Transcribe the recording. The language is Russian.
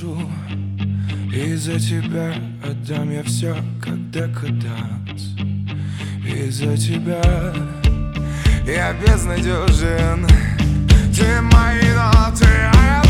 скажу. Из-за тебя отдам я все, как декаданс. Из-за тебя я безнадежен. Ты мои ноты, а я